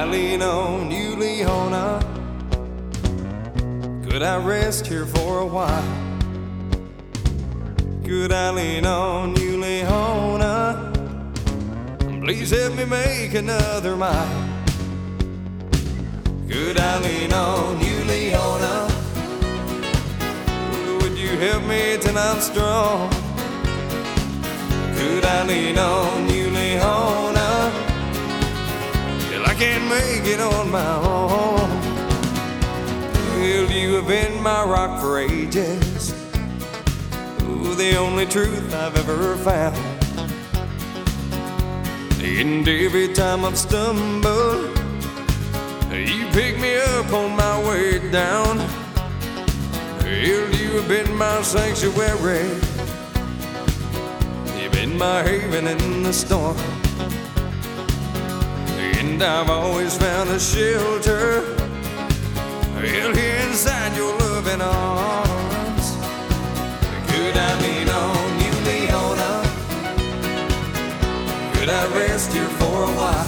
I lean on you, Leona? Could I rest here for a while? Could I lean on you, Leona? Please help me make another mile. Could I lean on you, Leona? Would you help me till I'm strong? Could I lean on you, Leona, till I can't make it on my own? Well, you have been my rock for ages, ooh, the only truth I've ever found. And every time I've stumbled, you pick me up on my way down. Well, you have been my sanctuary, you've been my haven in the storm. And I've always found a shelter, well, here inside your loving arms. Could I lean on you, Leona? Could I rest here for a while?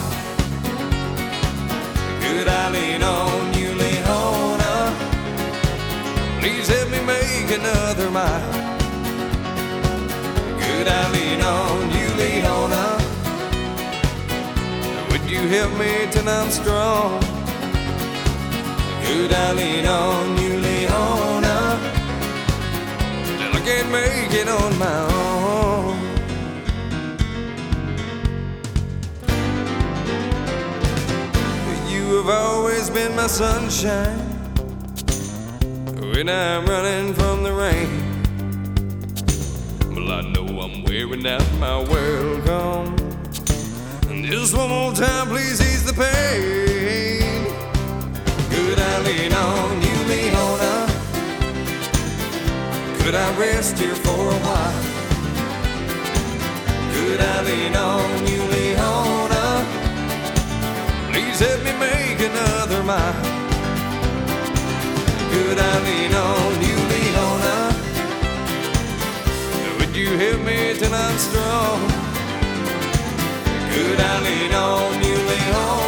Could I lean on you, Leona? Please help me make another mile. Could I lean on you, Leona? Would you help me till I'm strong? Could I lean on you, Leona, till I can't make it on my own? You have always been my sunshine when I'm running from the rain. Well, I know I'm wearing out my welcome, and just one more time, please ease the pain. Could I lean on you, Leona? Could I rest here for a while? Could I lean on you, Leona? Please help me make another mile. Could I lean on you, Leona? Would you help me till I'm strong? Could I lean on you, Leona?